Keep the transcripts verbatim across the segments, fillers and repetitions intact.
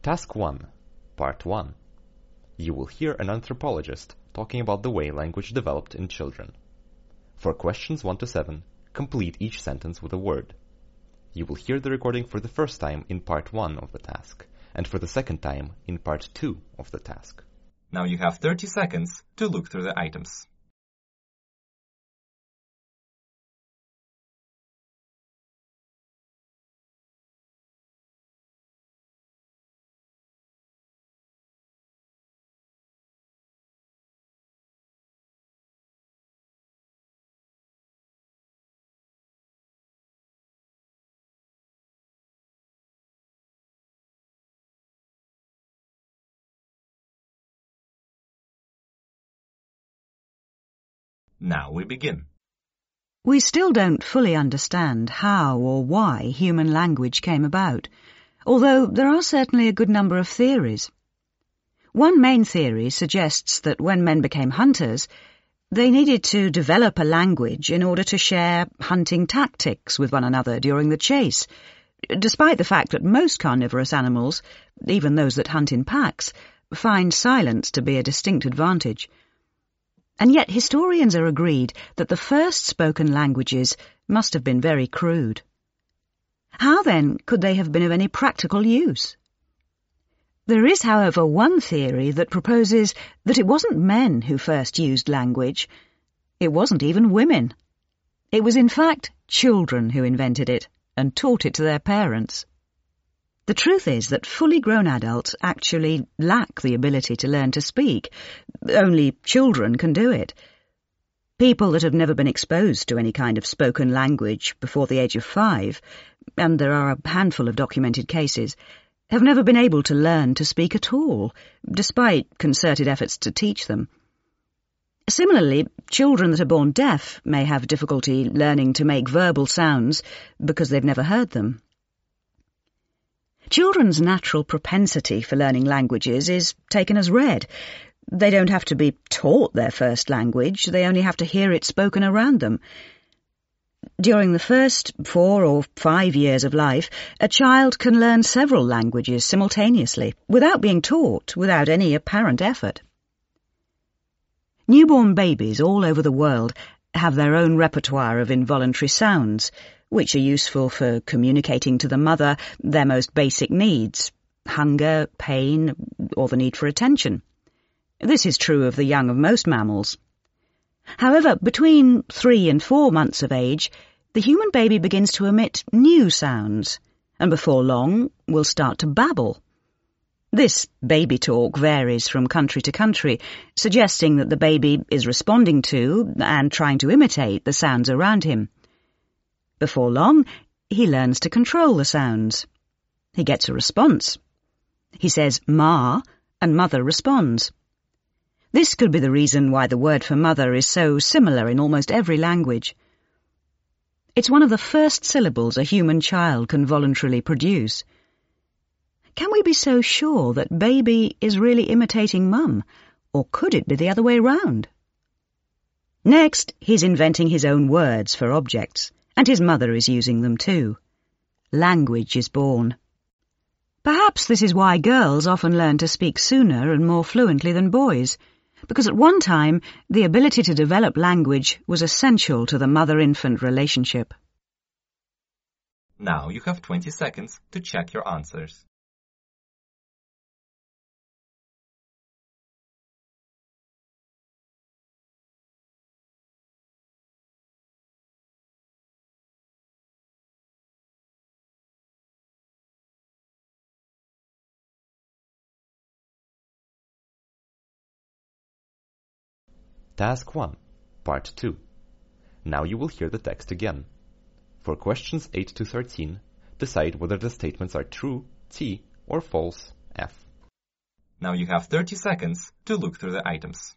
Task one, Part one. You will hear an anthropologist talking about the way language developed in children. For questions one to seven, complete each sentence with a word. You will hear the recording for the first time in Part one of the task, and for the second time in Part two of the task. Now you have thirty seconds to look through the items. Now we begin. We still don't fully understand how or why human language came about, although there are certainly a good number of theories. One main theory suggests that when men became hunters, they needed to develop a language in order to share hunting tactics with one another during the chase, despite the fact that most carnivorous animals, even those that hunt in packs, find silence to be a distinct advantage. And yet historians are agreed that the first spoken languages must have been very crude. How then could they have been of any practical use? There is, however, one theory that proposes that it wasn't men who first used language. It wasn't even women. It was in fact children who invented it and taught it to their parents. The truth is that fully grown adults actually lack the ability to learn to speak. Only children can do it. People that have never been exposed to any kind of spoken language before the age of five, and there are a handful of documented cases, have never been able to learn to speak at all, despite concerted efforts to teach them. Similarly, children that are born deaf may have difficulty learning to make verbal sounds because they've never heard them. Children's natural propensity for learning languages is taken as read. They don't have to be taught their first language, they only have to hear it spoken around them. During the first four or five years of life, a child can learn several languages simultaneously, without being taught, without any apparent effort. Newborn babies all over the world have their own repertoire of involuntary sounds, which are useful for communicating to the mother their most basic needs, hunger, pain, or the need for attention. This is true of the young of most mammals. However, between three and four months of age, the human baby begins to emit new sounds, and before long will start to babble. This baby talk varies from country to country, suggesting that the baby is responding to and trying to imitate the sounds around him. Before long, he learns to control the sounds. He gets a response. He says "ma," and mother responds. This could be the reason why the word for mother is so similar in almost every language. It's one of the first syllables a human child can voluntarily produce. Can we be so sure that baby is really imitating mum, or could it be the other way round? Next, he's inventing his own words for objects, and his mother is using them too. Language is born. Perhaps this is why girls often learn to speak sooner and more fluently than boys, because at one time the ability to develop language was essential to the mother-infant relationship. Now you have twenty seconds to check your answers. Task one, Part two. Now you will hear the text again. For questions eight to thirteen, decide whether the statements are true, T, or false, F. Now you have thirty seconds to look through the items.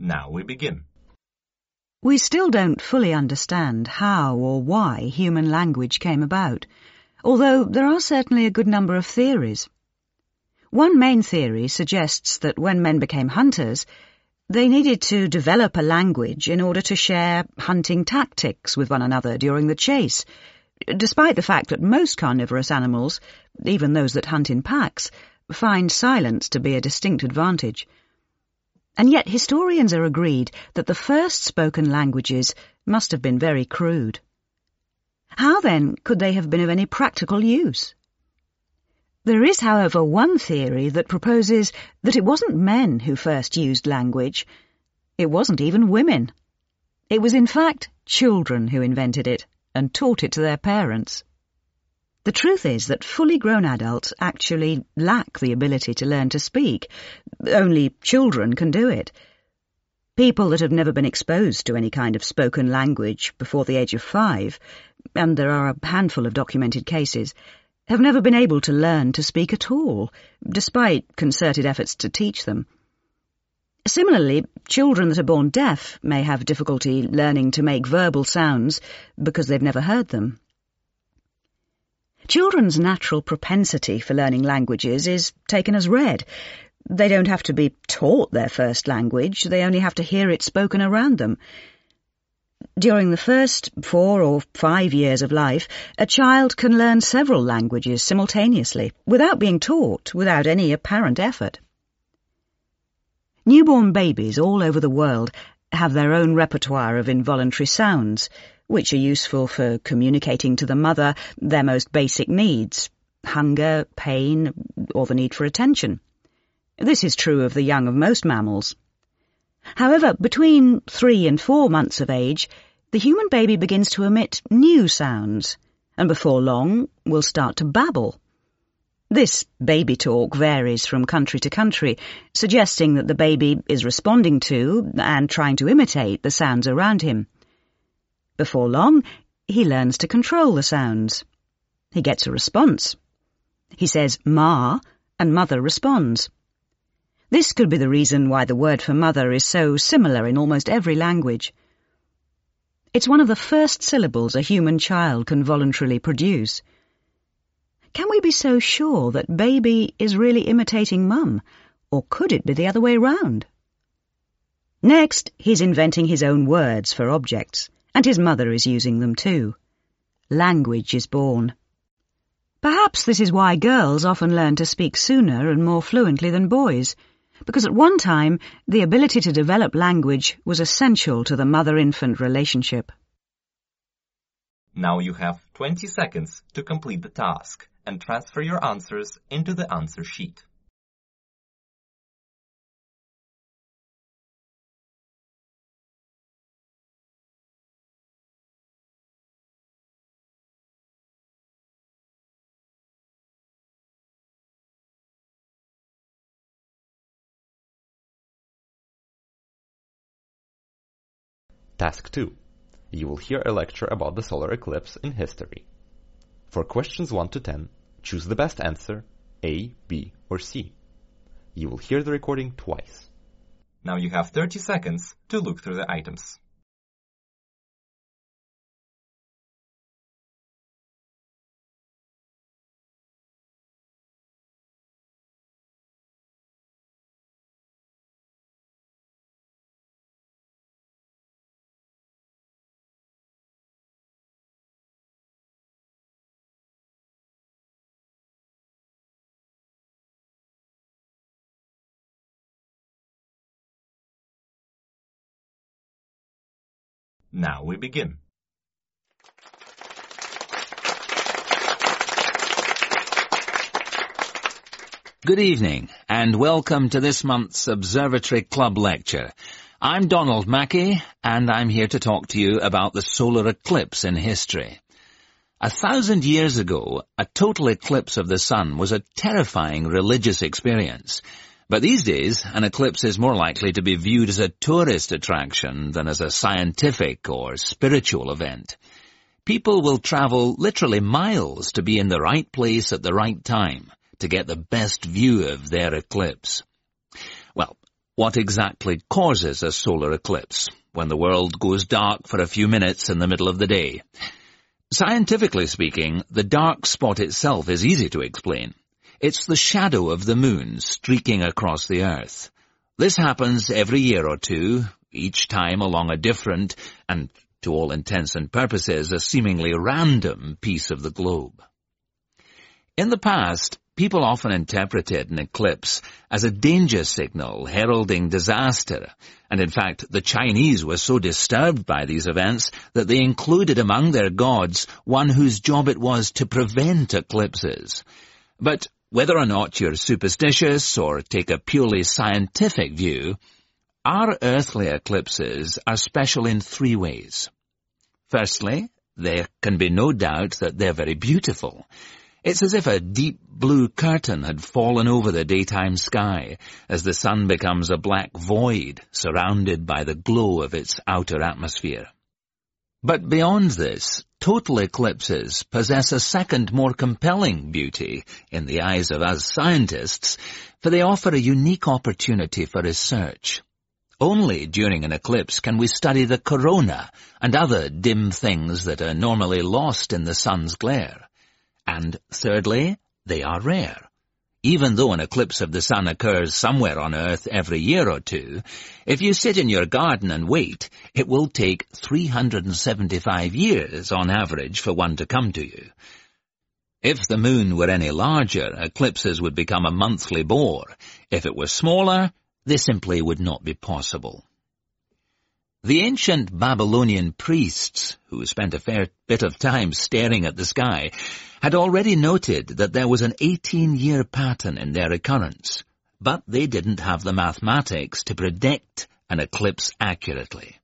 Now we begin. We still don't fully understand how or why human language came about, although there are certainly a good number of theories. One main theory suggests that when men became hunters, they needed to develop a language in order to share hunting tactics with one another during the chase, despite the fact that most carnivorous animals, even those that hunt in packs, find silence to be a distinct advantage. And yet historians are agreed that the first spoken languages must have been very crude. How then could they have been of any practical use? There is, however, one theory that proposes that it wasn't men who first used language. It wasn't even women. It was in fact children who invented it and taught it to their parents. The truth is that fully grown adults actually lack the ability to learn to speak. Only children can do it. People that have never been exposed to any kind of spoken language before the age of five, and there are a handful of documented cases, have never been able to learn to speak at all, despite concerted efforts to teach them. Similarly, children that are born deaf may have difficulty learning to make verbal sounds because they've never heard them. Children's natural propensity for learning languages is taken as read. They don't have to be taught their first language, they only have to hear it spoken around them. During the first four or five years of life, a child can learn several languages simultaneously, without being taught, without any apparent effort. Newborn babies all over the world have their own repertoire of involuntary sounds, which are useful for communicating to the mother their most basic needs, hunger, pain, or the need for attention. This is true of the young of most mammals. However, between three and four months of age, the human baby begins to emit new sounds, and before long will start to babble. This baby talk varies from country to country, suggesting that the baby is responding to and trying to imitate the sounds around him. Before long, he learns to control the sounds. He gets a response. He says "ma," and mother responds. This could be the reason why the word for mother is so similar in almost every language. It's one of the first syllables a human child can voluntarily produce. Can we be so sure that baby is really imitating mum, or could it be the other way round? Next, he's inventing his own words for objects, and his mother is using them too. Language is born. Perhaps this is why girls often learn to speak sooner and more fluently than boys, because at one time the ability to develop language was essential to the mother-infant relationship. Now you have twenty seconds to complete the task and transfer your answers into the answer sheet. Task two. You will hear a lecture about the solar eclipse in history. For questions one to ten, choose the best answer, A, B, or C. You will hear the recording twice. Now you have thirty seconds to look through the items. Now we begin. Good evening, and welcome to this month's Observatory Club lecture. I'm Donald Mackey, and I'm here to talk to you about the solar eclipse in history. A thousand years ago, a total eclipse of the sun was a terrifying religious experience. But these days, an eclipse is more likely to be viewed as a tourist attraction than as a scientific or spiritual event. People will travel literally miles to be in the right place at the right time to get the best view of their eclipse. Well, What exactly causes a solar eclipse when the world goes dark for a few minutes in the middle of the day? Scientifically speaking, the dark spot itself is easy to explain. It's the shadow of the moon streaking across the Earth. This happens every year or two, each time along a different, and to all intents and purposes, a seemingly random piece of the globe. In the past, people often interpreted an eclipse as a danger signal heralding disaster, and in fact the Chinese were so disturbed by these events that they included among their gods one whose job it was to prevent eclipses. But whether or not you're superstitious or take a purely scientific view, our earthly eclipses are special in three ways. Firstly, there can be no doubt that they're very beautiful. It's as if a deep blue curtain had fallen over the daytime sky as the sun becomes a black void surrounded by the glow of its outer atmosphere. But beyond this, total eclipses possess a second, more compelling beauty in the eyes of us scientists, for they offer a unique opportunity for research. Only during an eclipse can we study the corona and other dim things that are normally lost in the sun's glare. And thirdly, they are rare. Even though an eclipse of the sun occurs somewhere on Earth every year or two, if you sit in your garden and wait, it will take three hundred seventy-five years on average for one to come to you. If the moon were any larger, eclipses would become a monthly bore. If it were smaller, they simply would not be possible. The ancient Babylonian priests, who spent a fair bit of time staring at the sky, had already noted that there was an eighteen-year pattern in their occurrence, but they didn't have the mathematics to predict an eclipse accurately.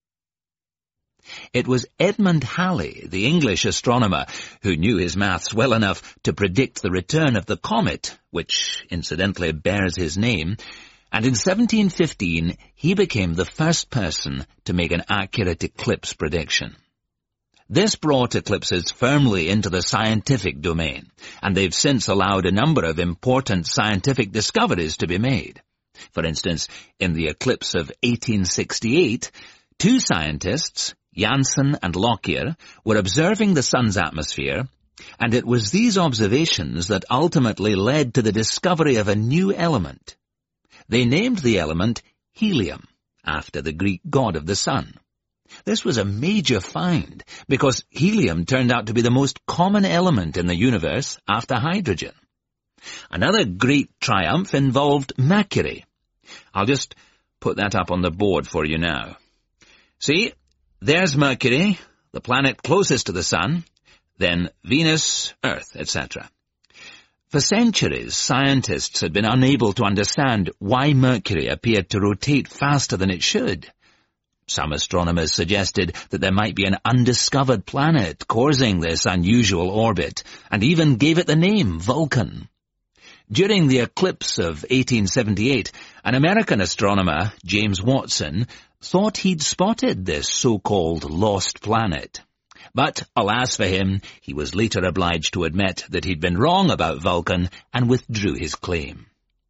It was Edmund Halley, the English astronomer, who knew his maths well enough to predict the return of the comet, which incidentally bears his name, and in seventeen fifteen he became the first person to make an accurate eclipse prediction. This brought eclipses firmly into the scientific domain, and they've since allowed a number of important scientific discoveries to be made. For instance, in the eclipse of eighteen sixty-eight, two scientists, Janssen and Lockyer, were observing the sun's atmosphere, and it was these observations that ultimately led to the discovery of a new element. They named the element helium, after the Greek god of the sun. This was a major find, because helium turned out to be the most common element in the universe after hydrogen. Another great triumph involved Mercury. I'll just put that up on the board for you now. See, there's Mercury, the planet closest to the sun, then Venus, Earth, et cetera. For centuries, scientists had been unable to understand why Mercury appeared to rotate faster than it should. Some astronomers suggested that there might be an undiscovered planet causing this unusual orbit, and even gave it the name Vulcan. During the eclipse of eighteen seventy-eight, an American astronomer, James Watson, thought he'd spotted this so-called lost planet. But, alas for him, he was later obliged to admit that he'd been wrong about Vulcan and withdrew his claim.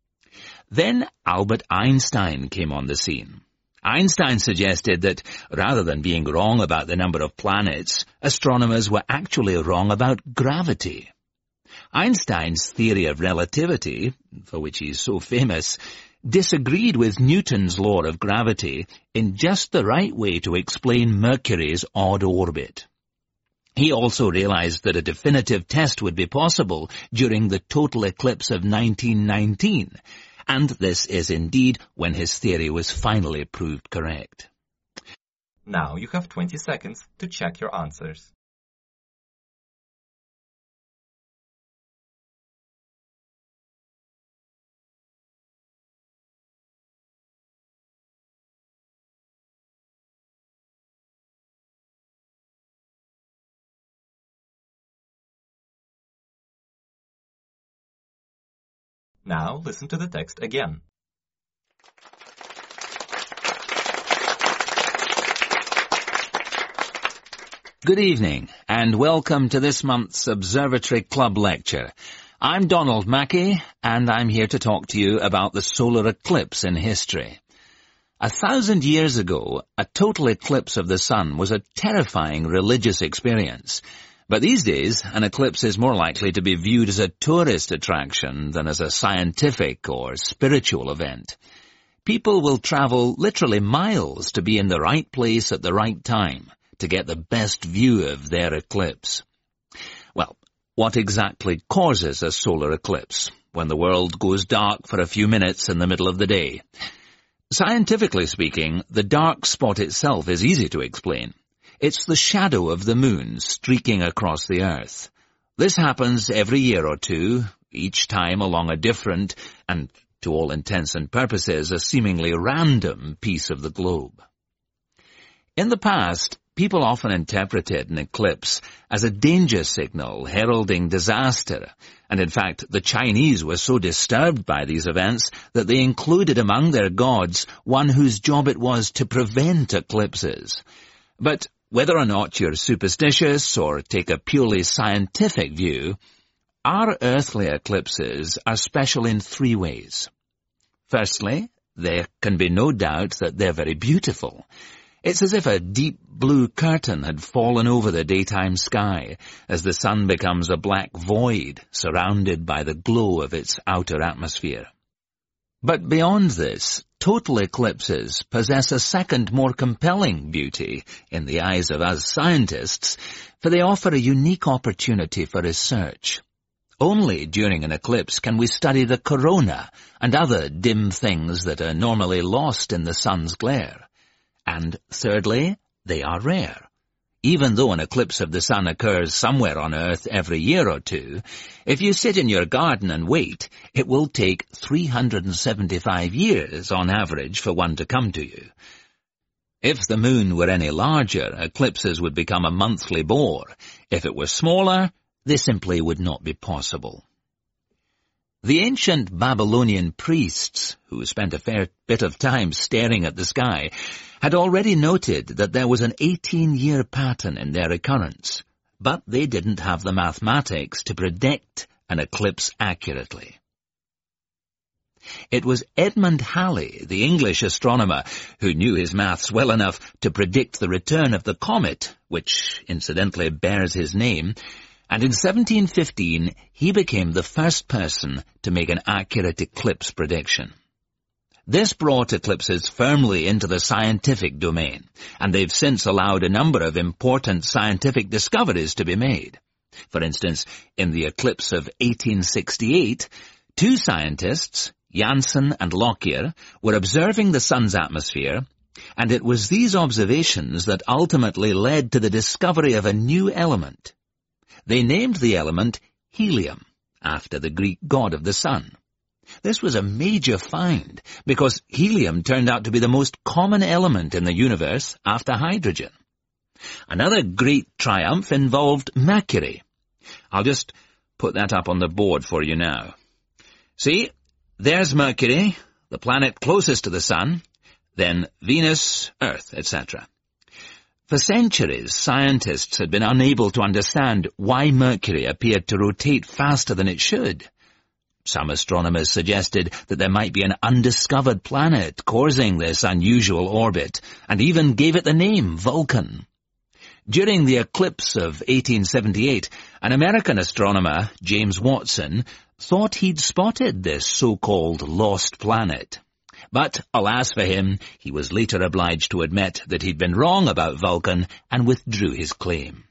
Then Albert Einstein came on the scene. Einstein suggested that, rather than being wrong about the number of planets, astronomers were actually wrong about gravity. Einstein's theory of relativity, for which he's so famous, disagreed with Newton's law of gravity in just the right way to explain Mercury's odd orbit. He also realized that a definitive test would be possible during the total eclipse of nineteen nineteen, and this is indeed when his theory was finally proved correct. Now you have twenty seconds to check your answers. Now listen to the text again. Good evening, and welcome to this month's Observatory Club lecture. I'm Donald Mackey, and I'm here to talk to you about the solar eclipse in history. A thousand years ago, a total eclipse of the sun was a terrifying religious experience. But these days, an eclipse is more likely to be viewed as a tourist attraction than as a scientific or spiritual event. People will travel literally miles to be in the right place at the right time to get the best view of their eclipse. Well, what exactly causes a solar eclipse when the world goes dark for a few minutes in the middle of the day? Scientifically speaking, the dark spot itself is easy to explain. It's the shadow of the moon streaking across the Earth. This happens every year or two, each time along a different, and to all intents and purposes, a seemingly random piece of the globe. In the past, people often interpreted an eclipse as a danger signal heralding disaster, and in fact the Chinese were so disturbed by these events that they included among their gods one whose job it was to prevent eclipses. But whether or not you're superstitious or take a purely scientific view, our earthly eclipses are special in three ways. Firstly, there can be no doubt that they're very beautiful. It's as if a deep blue curtain had fallen over the daytime sky as the sun becomes a black void surrounded by the glow of its outer atmosphere. But beyond this, total eclipses possess a second, more compelling beauty in the eyes of us scientists, for they offer a unique opportunity for research. Only during an eclipse can we study the corona and other dim things that are normally lost in the sun's glare. And thirdly, they are rare. Even though an eclipse of the sun occurs somewhere on Earth every year or two, if you sit in your garden and wait, it will take three hundred seventy-five years on average for one to come to you. If the moon were any larger, eclipses would become a monthly bore. If it were smaller, they simply would not be possible. The ancient Babylonian priests, who spent a fair bit of time staring at the sky, had already noted that there was an eighteen-year pattern in their occurrence, but they didn't have the mathematics to predict an eclipse accurately. It was Edmund Halley, the English astronomer, who knew his maths well enough to predict the return of the comet, which incidentally bears his name, and in seventeen fifteen he became the first person to make an accurate eclipse prediction. This brought eclipses firmly into the scientific domain, and they've since allowed a number of important scientific discoveries to be made. For instance, in the eclipse of eighteen sixty-eight, two scientists, Janssen and Lockyer, were observing the sun's atmosphere, and it was these observations that ultimately led to the discovery of a new element. They named the element helium, after the Greek god of the sun. This was a major find, because helium turned out to be the most common element in the universe after hydrogen. Another great triumph involved Mercury. I'll just put that up on the board for you now. See, there's Mercury, the planet closest to the sun, then Venus, Earth, et cetera. For centuries, scientists had been unable to understand why Mercury appeared to rotate faster than it should. Some astronomers suggested that there might be an undiscovered planet causing this unusual orbit, and even gave it the name Vulcan. During the eclipse of eighteen seventy-eight, an American astronomer, James Watson, thought he'd spotted this so-called lost planet. But, alas for him, he was later obliged to admit that he'd been wrong about Vulcan and withdrew his claim.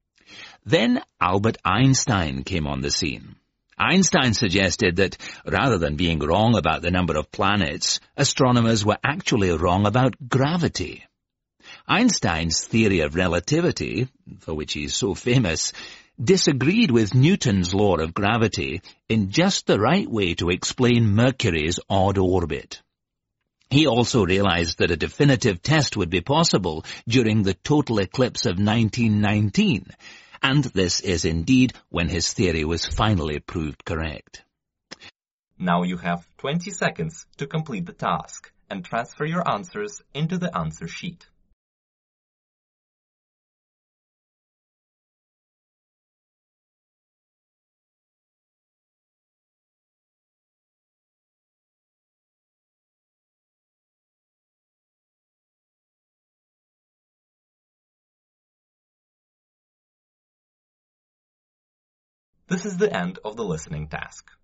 Then Albert Einstein came on the scene. Einstein suggested that, rather than being wrong about the number of planets, astronomers were actually wrong about gravity. Einstein's theory of relativity, for which he's so famous, disagreed with Newton's law of gravity in just the right way to explain Mercury's odd orbit. He also realized that a definitive test would be possible during the total eclipse of nineteen nineteen, and this is indeed when his theory was finally proved correct. Now you have twenty seconds to complete the task and transfer your answers into the answer sheet. This is the end of the listening task.